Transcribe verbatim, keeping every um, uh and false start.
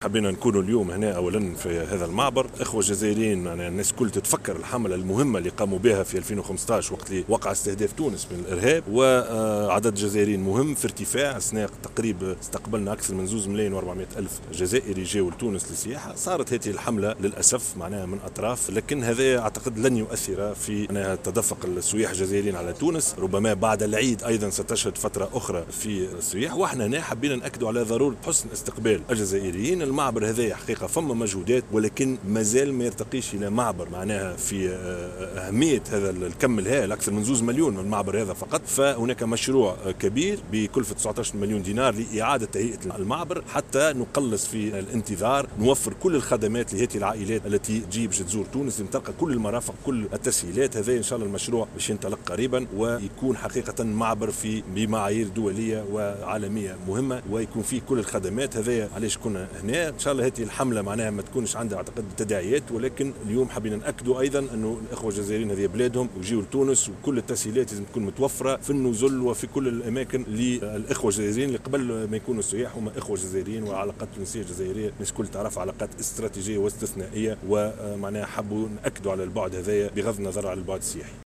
حبينا نكونوا اليوم هنا اولا في هذا المعبر اخوه جزائريين. يعني الناس كل تتفكر الحمله المهمه اللي قاموا بها في ألفين وخمسة عشر وقت اللي وقع استهداف تونس من الارهاب، وعدد جزائريين مهم في ارتفاع. اثناء تقريبا استقبلنا اكثر من زوز ملايين وأربعمائة الف جزائري جاوا لتونس للسياحه. صارت هذه الحمله للاسف معناها من اطراف، لكن هذا اعتقد لن يؤثر في معناها تدفق السياح الجزائريين على تونس. ربما بعد العيد ايضا ستشهد فتره اخرى في السياح، واحنا هنا حبينا ناكدوا على ضروره حسن استقبال الجزائريين. المعبر هذا حقيقة فما مجهودات، ولكن مازال ما يرتقيش إلى معبر معناها في أهمية هذا الكم الهائل، أكثر من زوز مليون من المعبر هذا فقط. فهناك مشروع كبير بكلفة تسعة عشر مليون دينار لإعادة تهيئة المعبر حتى نقلص في الانتظار، نوفر كل الخدمات لهذه العائلات التي تجي باش تزور تونس، تلقى كل المرافق كل التسهيلات. هذا إن شاء الله المشروع باش ينطلق قريبا ويكون حقيقة معبر في بمعايير دولية وعالمية مهمة، ويكون فيه كل الخدمات. هذا علاش كنا هنا. ان شاء الله هذه الحمله معناها ما تكونش عندها اعتقد تداعيات، ولكن اليوم حبينا ناكدوا ايضا انه الاخوه الجزائريين هذه بلادهم ويجيوا لتونس، وكل التسهيلات لازم تكون متوفره في النزل وفي كل الاماكن للاخوه الجزائريين اللي قبل ما يكونوا سياح هما اخوه جزائريين، وعلاقات تونسيه جزائريه الناس كل تعرف علاقات استراتيجيه واستثنائيه، ومعناها حبوا ناكدوا على البعد هذايا بغض النظر عن البعد السياحي.